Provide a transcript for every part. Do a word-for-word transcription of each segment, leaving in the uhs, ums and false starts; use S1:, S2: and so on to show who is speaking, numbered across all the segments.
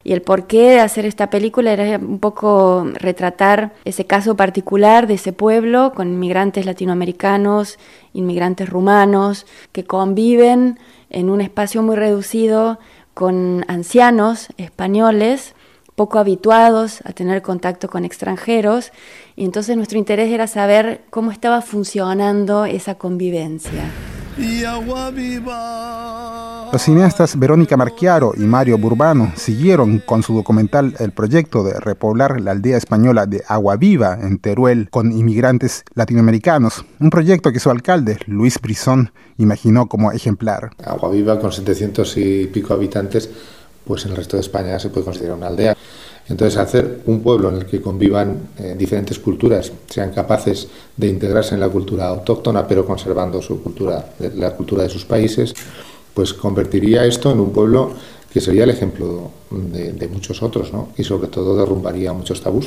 S1: Y el porqué de hacer esta película era un poco retratar ese caso particular de ese pueblo con inmigrantes latinoamericanos, inmigrantes rumanos, que conviven en un espacio muy reducido con ancianos españoles, poco habituados a tener contacto con extranjeros, y entonces nuestro interés era saber cómo estaba funcionando esa convivencia.
S2: Los cineastas Verónica Marchiaro y Mario Burbano siguieron con su documental el proyecto de repoblar la aldea española de Agua Viva en Teruel con inmigrantes latinoamericanos, un proyecto que su alcalde, Luis Brizón, imaginó como ejemplar.
S3: Agua Viva, con setecientos y pico habitantes, pues en el resto de España se puede considerar una aldea. Entonces, hacer un pueblo en el que convivan eh, diferentes culturas, sean capaces de integrarse en la cultura autóctona, pero conservando su cultura, la cultura de sus países, pues convertiría esto en un pueblo que sería el ejemplo de, de muchos otros, ¿no? Y sobre todo derrumbaría muchos tabús.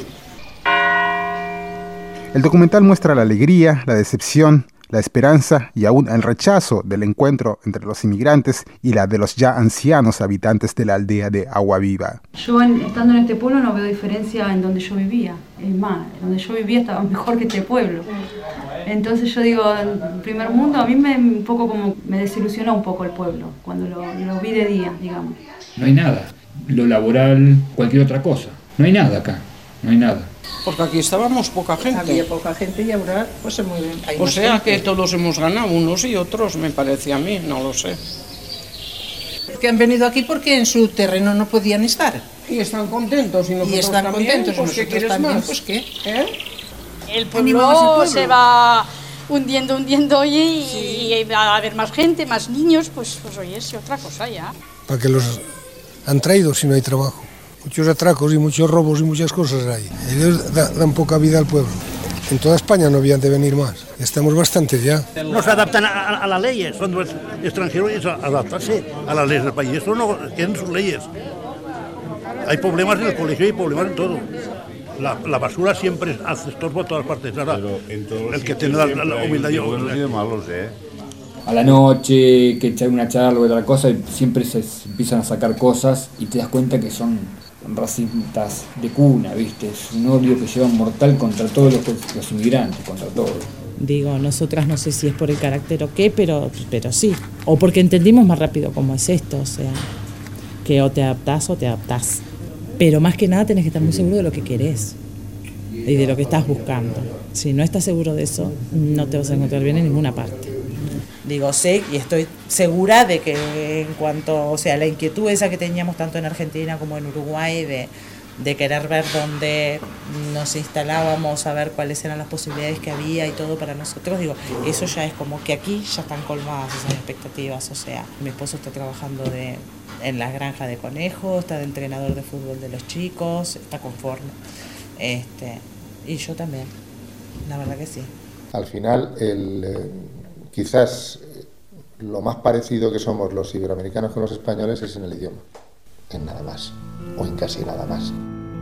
S2: El documental muestra la alegría, la decepción, la esperanza y aún el rechazo del encuentro entre los inmigrantes y la de los ya ancianos habitantes de la aldea de Agua Viva.
S4: Yo, en, estando en este pueblo, no veo diferencia en donde yo vivía. Es más, donde yo vivía estaba mejor que este pueblo. Entonces yo digo, en primer mundo, a mí me, un poco como, me desilusionó un poco el pueblo, cuando lo, lo vi de día, digamos.
S5: No hay nada. Lo laboral, cualquier otra cosa. No hay nada acá. No hay nada.
S6: Porque aquí estábamos poca gente.
S7: Había poca gente y ahora pues muy bien. Hay
S6: o sea
S7: gente.
S6: Que todos hemos ganado, unos y otros, me parece a mí, no lo sé.
S7: Que han venido aquí porque en su terreno no podían estar.
S6: Y están contentos. Y,
S7: y están
S6: también,
S7: contentos,
S6: pues,
S7: y
S6: ¿qué
S7: nosotros también, más? Pues qué.
S6: ¿Eh?
S8: El pueblo, el pueblo se va hundiendo, hundiendo y, sí. y va a haber más gente, más niños, pues, pues oye, es otra cosa ya.
S9: ¿Para qué los han traído si no hay trabajo? Muchos atracos y muchos robos y muchas cosas hay. Ellos da, dan poca vida al pueblo. En toda España no habían de venir más. Estamos bastante ya.
S10: No se adaptan a, a las leyes. Son los extranjeros y adaptarse a las leyes del país. Eso no tienen sus leyes. Hay problemas en el colegio y hay problemas en todo. La, la basura siempre hace estorbo a todas partes. Ahora, el que tiene la, la, la humildad yo.
S11: Buenos y de malos, ¿eh?
S5: A la noche, que echar una charla o otra cosa, siempre se empiezan a sacar cosas y te das cuenta que son racistas de cuna, ¿viste? Es un odio que lleva mortal contra todos los, los inmigrantes, contra todos.
S12: Digo, nosotras no sé si es por el carácter o qué, pero, pero sí. O porque entendimos más rápido cómo es esto, o sea, que o te adaptás o te adaptás. Pero más que nada tenés que estar muy seguro de lo que querés y de lo que estás buscando. Si no estás seguro de eso, no te vas a encontrar bien en ninguna parte.
S13: Digo, sé y estoy segura de que en cuanto, o sea, la inquietud esa que teníamos tanto en Argentina como en Uruguay de, de querer ver dónde nos instalábamos, a ver cuáles eran las posibilidades que había y todo para nosotros, digo, eso ya es como que aquí ya están colmadas esas expectativas, o sea, mi esposo está trabajando de, en la granja de conejos, está de entrenador de fútbol de los chicos, está conforme, este, y yo también, la verdad que sí.
S3: Al final, el... Eh... Quizás lo más parecido que somos los iberoamericanos con los españoles es en el idioma, en nada más, o en casi nada más.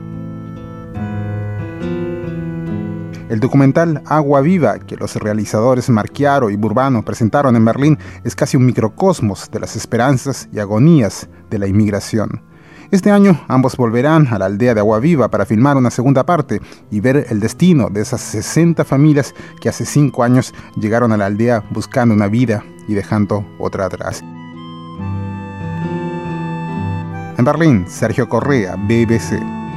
S2: El documental Agua Viva, que los realizadores Marchiaro y Burbano presentaron en Berlín, es casi un microcosmos de las esperanzas y agonías de la inmigración. Este año ambos volverán a la aldea de Agua Viva para filmar una segunda parte y ver el destino de esas sesenta familias que hace cinco años llegaron a la aldea buscando una vida y dejando otra atrás. En Berlín, Sergio Correa, B B C.